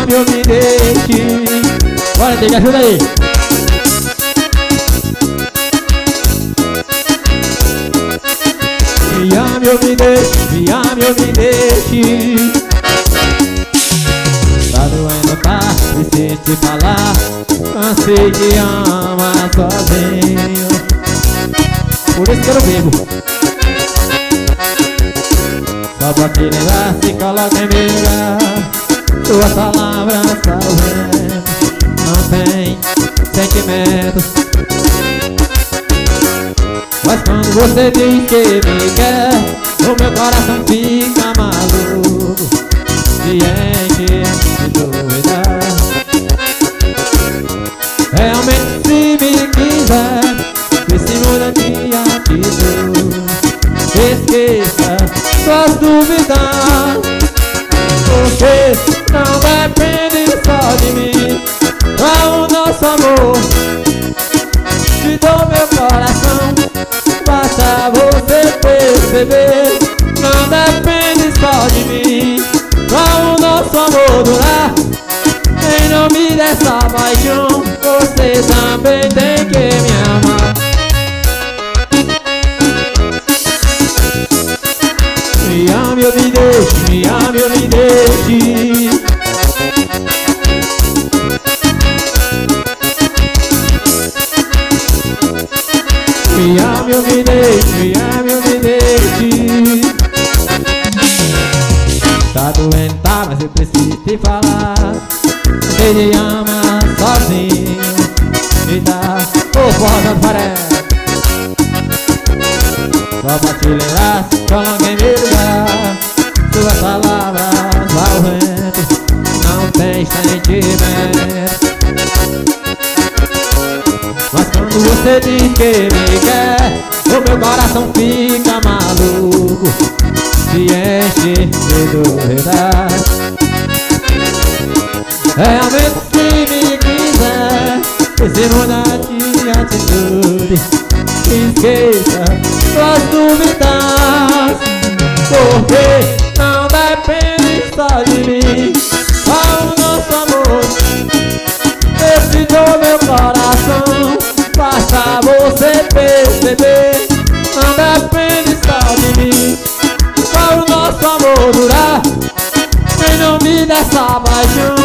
ame ou me deixe. Bora, Diego, ajuda aí. Me ame ou me deixe, me ame ou me deixe. Tá doendo, tá? Preciso te falar. Cansei de amar sozinho. Por isso que eu não bebo. Só pra te lembrar, se coloca em meu lugar. Suas palavras talvez não tem sentimentos. Mas quando você diz que me quer, o meu coração fica maluco, se enche de dúvida. Realmente se me quiser, que se muda de atitude. Esqueça suas dúvidas, porque não depende só de mim. Pra o nosso amor, te dou meu coração, basta você perceber. Não depende só de mim. Pra o nosso amor durar, em nome dessa paixão, você também tem que me amar. Me ame ou me deixe, me ame ou me deixe. Me ame ou me deixe, me ame ou me deixe. Tá doendo, tá, mas eu preciso te falar. Você me ama sozinho, me dá o foda do faré. Só pra te lembrar, coloca em meu lugar. Suas palavras ao vento, não tem sentimento. Mas quando você diz que me quer, o meu coração fica maluco, se enche de dúvida. Realmente se me quiser, se mudar de atitude. Esqueça suas dúvidas, porque não depende só de mim. Só o nosso amor, eu te dou meu coração, basta você perceber. Não depende só de mim. Só o nosso amor durar, em nome dessa paixão,